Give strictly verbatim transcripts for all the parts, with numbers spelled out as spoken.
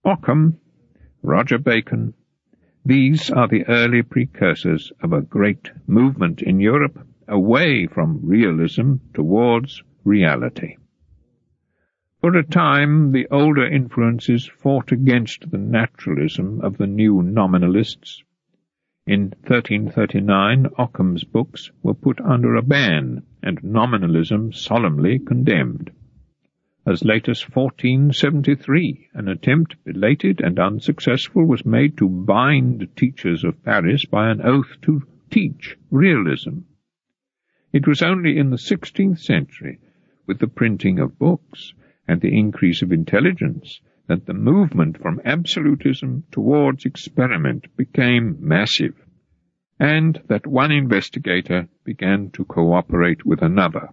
Occam, Roger Bacon, these are the early precursors of a great movement in Europe away from realism towards reality. For a time, the older influences fought against the naturalism of the new nominalists. In thirteen thirty-nine, Occam's books were put under a ban, and nominalism solemnly condemned. As late as fourteen seventy-three, an attempt, belated and unsuccessful, was made to bind teachers of Paris by an oath to teach realism. It was only in the sixteenth century, with the printing of books and the increase of intelligence, that the movement from absolutism towards experiment became massive, and that one investigator began to cooperate with another.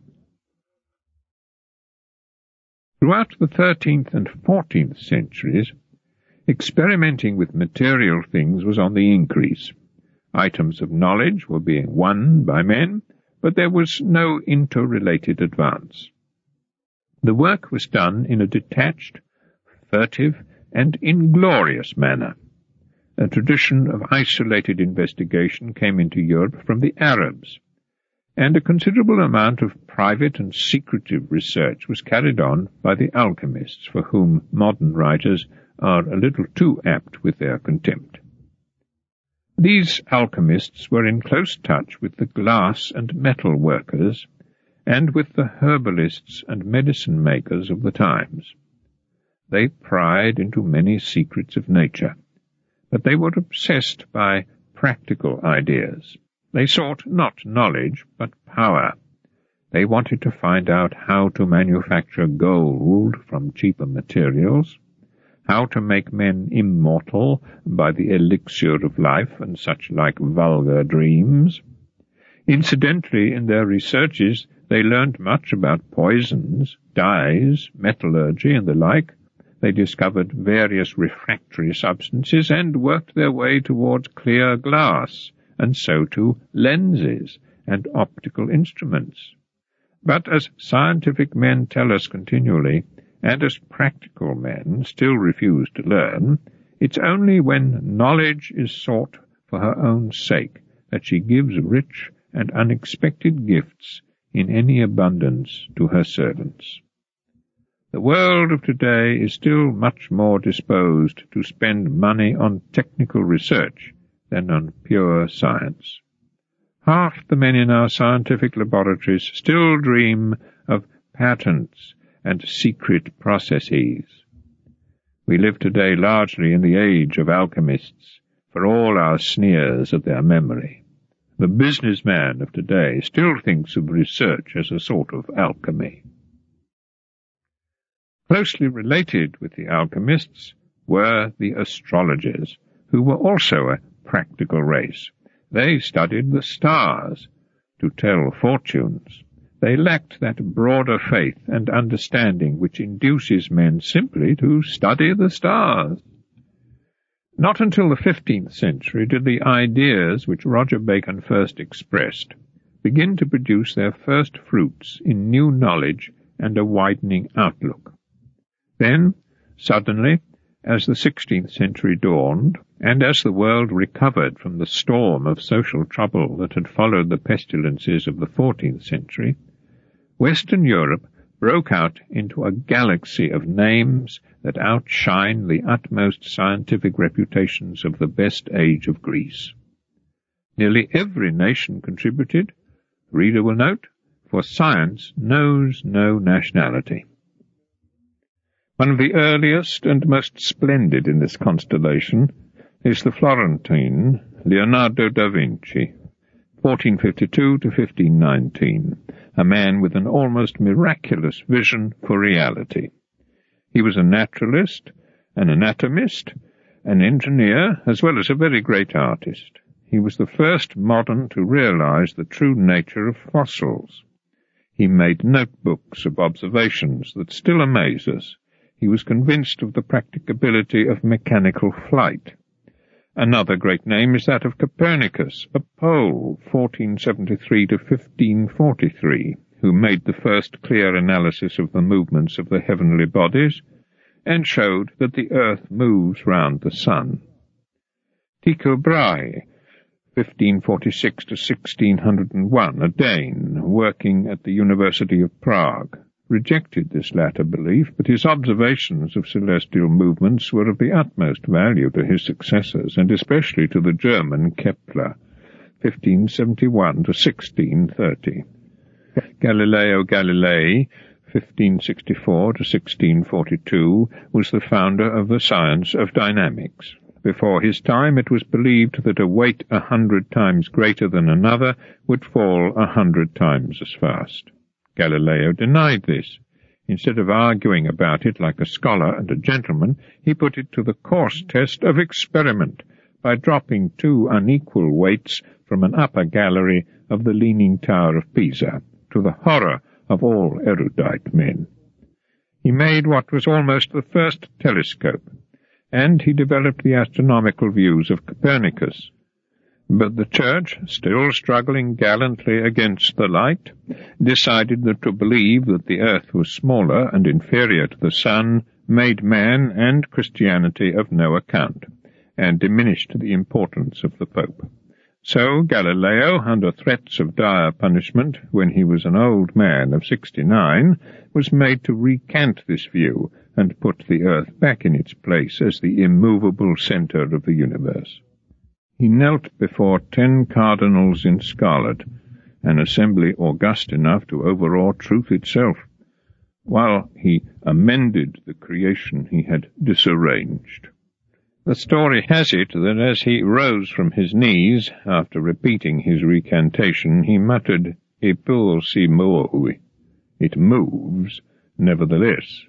Throughout the thirteenth and fourteenth centuries, experimenting with material things was on the increase. Items of knowledge were being won by men, but there was no interrelated advance. The work was done in a detached, furtive, and inglorious manner. A tradition of isolated investigation came into Europe from the Arabs, and a considerable amount of private and secretive research was carried on by the alchemists, for whom modern writers are a little too apt with their contempt. These alchemists were in close touch with the glass and metal workers, and with the herbalists and medicine-makers of the times. They pried into many secrets of nature, but they were obsessed by practical ideas. They sought not knowledge, but power. They wanted to find out how to manufacture gold from cheaper materials, how to make men immortal by the elixir of life and such like vulgar dreams. Incidentally, in their researches, they learned much about poisons, dyes, metallurgy, and the like. They discovered various refractory substances and worked their way towards clear glass, and so to lenses and optical instruments. But as scientific men tell us continually, and as practical men still refuse to learn, it's only when knowledge is sought for her own sake that she gives rich and unexpected gifts in any abundance to her servants. The world of today is still much more disposed to spend money on technical research than on pure science. Half the men in our scientific laboratories still dream of patents and secret processes. We live today largely in the age of alchemists, for all our sneers at their memory. The businessman of today still thinks of research as a sort of alchemy. Closely related with the alchemists were the astrologers, who were also a practical race. They studied the stars to tell fortunes. They lacked that broader faith and understanding which induces men simply to study the stars. Not until the fifteenth century did the ideas which Roger Bacon first expressed begin to produce their first fruits in new knowledge and a widening outlook. Then, suddenly, as the sixteenth century dawned, and as the world recovered from the storm of social trouble that had followed the pestilences of the fourteenth century, Western Europe broke out into a galaxy of names that outshine the utmost scientific reputations of the best age of Greece. Nearly every nation contributed, the reader will note, for science knows no nationality. One of the earliest and most splendid in this constellation is the Florentine Leonardo da Vinci, fourteen fifty-two to fifteen nineteen, a man with an almost miraculous vision for reality. He was a naturalist, an anatomist, an engineer, as well as a very great artist. He was the first modern to realize the true nature of fossils. He made notebooks of observations that still amaze us. He was convinced of the practicability of mechanical flight. Another great name is that of Copernicus, a Pole, fourteen seventy-three to fifteen forty-three, who made the first clear analysis of the movements of the heavenly bodies, and showed that the earth moves round the sun. Tycho Brahe, fifteen forty-six to sixteen oh one, a Dane working at the University of Prague, rejected this latter belief, but his observations of celestial movements were of the utmost value to his successors, and especially to the German Kepler, fifteen seventy-one to sixteen thirty. Galileo Galilei, fifteen sixty-four to sixteen forty-two, was the founder of the science of dynamics. Before his time it was believed that a weight a hundred times greater than another would fall a hundred times as fast. Galileo denied this. Instead of arguing about it like a scholar and a gentleman, he put it to the coarse test of experiment by dropping two unequal weights from an upper gallery of the Leaning Tower of Pisa, to the horror of all erudite men. He made what was almost the first telescope, and he developed the astronomical views of Copernicus. But the Church, still struggling gallantly against the light, decided that to believe that the earth was smaller and inferior to the sun made man and Christianity of no account, and diminished the importance of the Pope. So Galileo, under threats of dire punishment, when he was an old man of sixty-nine, was made to recant this view and put the earth back in its place as the immovable centre of the universe. He knelt before ten cardinals in scarlet, an assembly august enough to overawe truth itself, while he amended the creation he had disarranged. The story has it that as he rose from his knees, after repeating his recantation, he muttered, "Eppur si muove," it moves, nevertheless.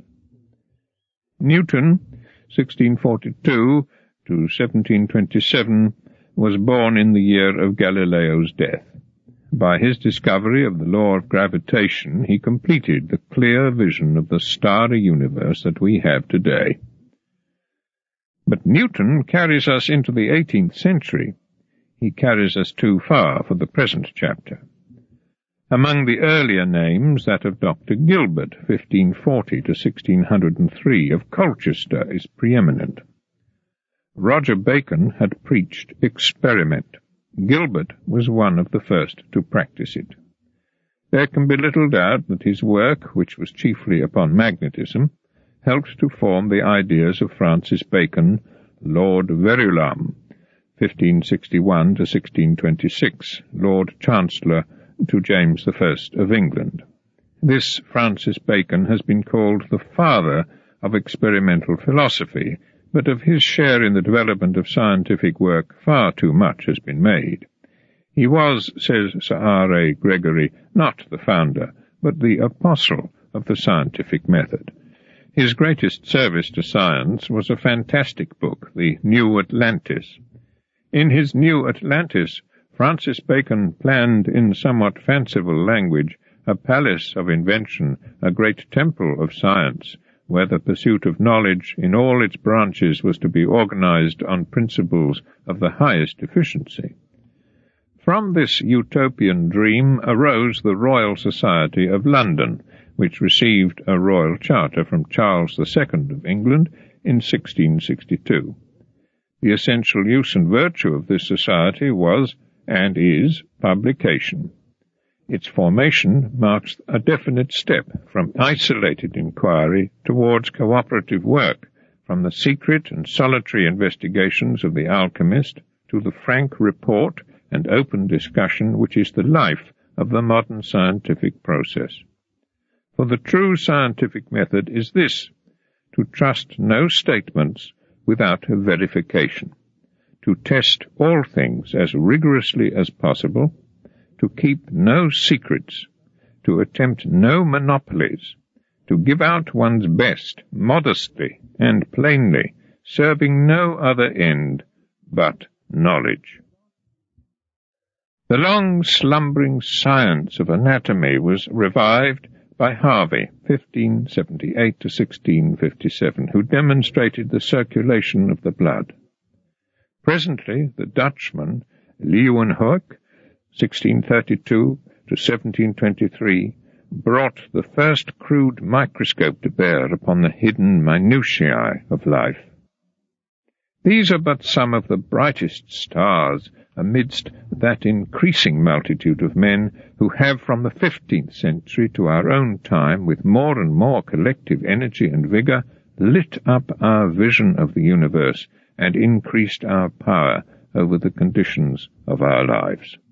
Newton, sixteen forty-two to seventeen twenty-seven, was born in the year of Galileo's death. By his discovery of the law of gravitation, he completed the clear vision of the starry universe that we have today. But Newton carries us into the eighteenth century. He carries us too far for the present chapter. Among the earlier names, that of Doctor Gilbert, fifteen forty to sixteen oh three, of Colchester, is preeminent. Roger Bacon had preached experiment. Gilbert was one of the first to practice it. There can be little doubt that his work, which was chiefly upon magnetism, helped to form the ideas of Francis Bacon, Lord Verulam, fifteen sixty-one to sixteen twenty-six, Lord Chancellor to James the First of England. This Francis Bacon has been called the father of experimental philosophy, but of his share in the development of scientific work far too much has been made. He was, says Sir R. A. Gregory, not the founder, but the apostle of the scientific method. His greatest service to science was a fantastic book, The New Atlantis. In his New Atlantis, Francis Bacon planned in somewhat fanciful language a palace of invention, a great temple of science, where the pursuit of knowledge in all its branches was to be organized on principles of the highest efficiency. From this utopian dream arose the Royal Society of London, which received a royal charter from Charles the Second of England in sixteen sixty-two. The essential use and virtue of this society was, and is, publication. Its formation marks a definite step from isolated inquiry towards cooperative work, from the secret and solitary investigations of the alchemist to the frank report and open discussion which is the life of the modern scientific process. For the true scientific method is this: to trust no statements without verification, to test all things as rigorously as possible, to keep no secrets, to attempt no monopolies, to give out one's best modestly and plainly, serving no other end but knowledge. The long slumbering science of anatomy was revived by Harvey, fifteen seventy-eight to sixteen fifty-seven, who demonstrated the circulation of the blood. Presently the Dutchman Leeuwenhoek, sixteen thirty-two to seventeen twenty-three, brought the first crude microscope to bear upon the hidden minutiae of life. These are but some of the brightest stars amidst that increasing multitude of men who have from the fifteenth century to our own time, with more and more collective energy and vigour, lit up our vision of the universe and increased our power over the conditions of our lives.